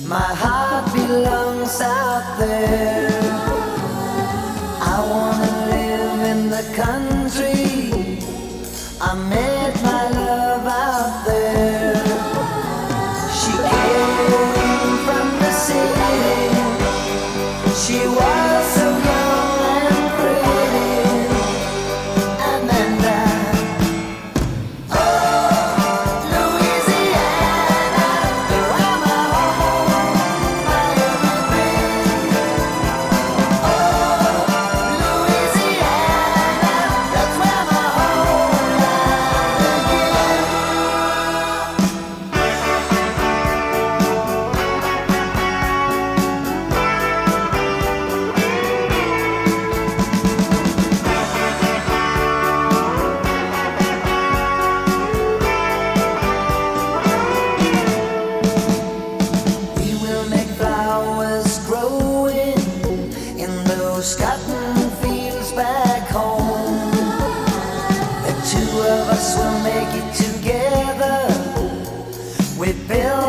My heart belongs out there. I wanna live in the country. I met my love out there. She came from the city. She was so young and pretty. Amanda. Oh, Louisiana, where I'm a home, my everything. Oh, Louisiana, that's where my whole life began. We will make flowers growing in those cotton fields back home. The two of us will make it together. We build